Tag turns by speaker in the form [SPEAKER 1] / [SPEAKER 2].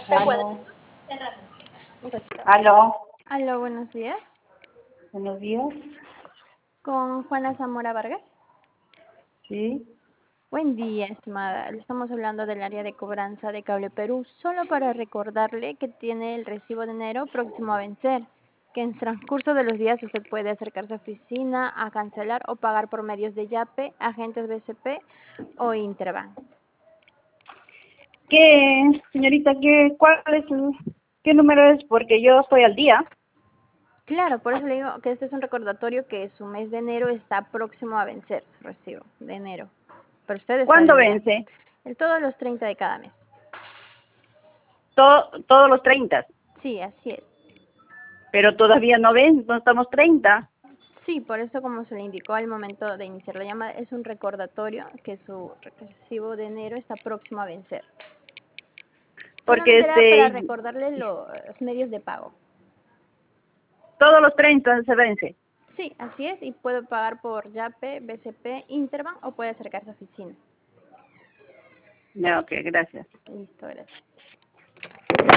[SPEAKER 1] Aló, aló,
[SPEAKER 2] Aló, buenos días.
[SPEAKER 1] buenos días.
[SPEAKER 2] Con Juana Zamora Vargas.
[SPEAKER 1] Sí,
[SPEAKER 2] Buen día, estimada. Le estamos hablando del área de cobranza de Cable Perú, solo para recordarle que tiene el recibo de enero próximo a vencer, que en transcurso de los días usted puede acercarse a oficina a cancelar o pagar por medios de Yape, agentes BCP o Interbank.
[SPEAKER 1] ¿qué, señorita, qué número es? Porque yo estoy al día.
[SPEAKER 2] Claro, por eso le digo que este es un recordatorio que su mes de enero está próximo a vencer, su recibo de enero. Pero usted está
[SPEAKER 1] ¿Cuándo
[SPEAKER 2] al día.
[SPEAKER 1] vence?
[SPEAKER 2] Todos los 30 de cada mes.
[SPEAKER 1] Todos los 30,
[SPEAKER 2] Sí, así es.
[SPEAKER 1] pero todavía no ven, no estamos 30.
[SPEAKER 2] Sí, por eso como se le indicó al momento de iniciar la llamada, es un recordatorio que su recibo de enero está próximo a vencer.
[SPEAKER 1] Porque
[SPEAKER 2] Solamente era para recordarle los medios de pago.
[SPEAKER 1] todos los 30 se vence.
[SPEAKER 2] Sí, así es, y puede pagar por Yape, BCP, Interbank o puede acercarse a oficina.
[SPEAKER 1] Ya, ok, gracias.
[SPEAKER 2] Listo, gracias.